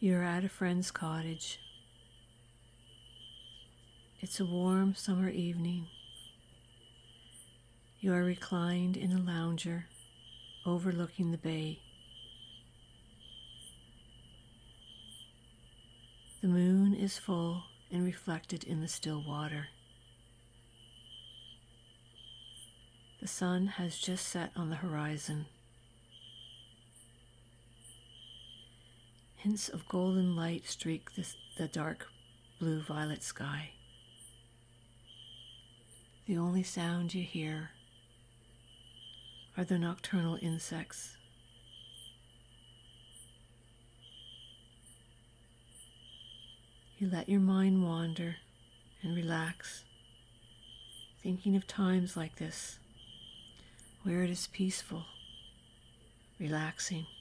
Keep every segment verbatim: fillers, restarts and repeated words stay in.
You're at a friend's cottage. It's a warm summer evening. You are reclined in a lounger overlooking the bay. The moon is full and reflected in the still water. The sun has just set on the horizon. Hints of golden light streak this, the dark blue-violet sky. The only sound you hear are the nocturnal insects. You let your mind wander and relax, thinking of times like this, where it is peaceful, relaxing.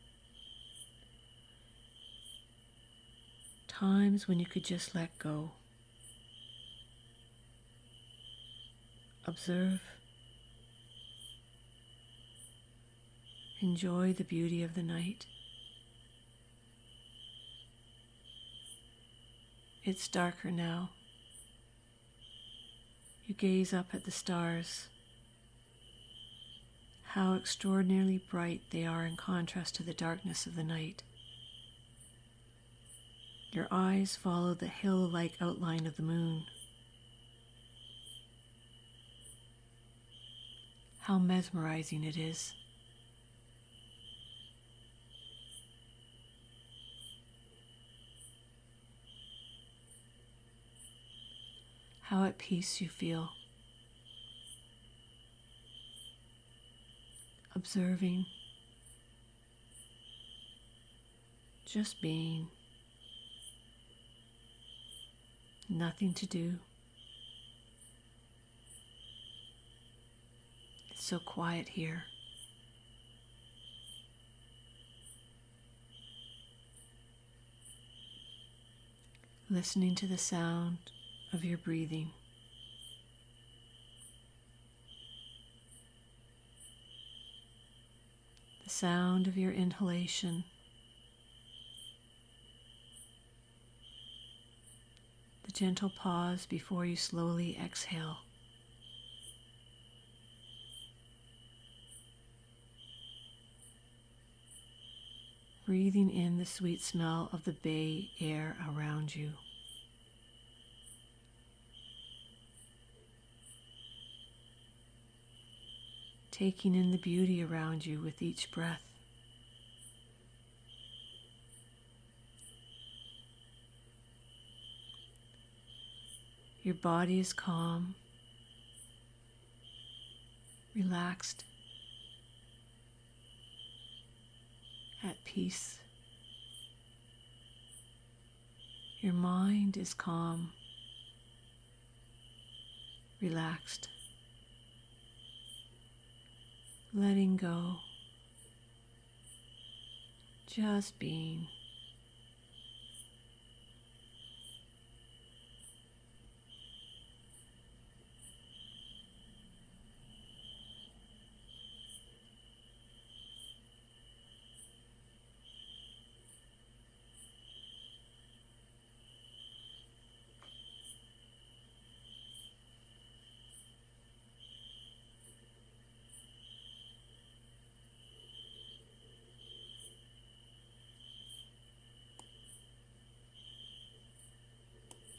Times when you could just let go. Observe. Enjoy the beauty of the night. It's darker now. You gaze up at the stars. How extraordinarily bright they are in contrast to the darkness of the night. Your eyes follow the hill-like outline of the moon. How mesmerizing it is. How at peace you feel. Observing. Just being. Nothing to do. It's so quiet here. Listening to the sound of your breathing. The sound of your inhalation. The gentle pause before you slowly exhale. Breathing in the sweet smell of the bay air around you. Taking in the beauty around you with each breath. Your body is calm, relaxed, at peace. Your mind is calm, relaxed, letting go, just being.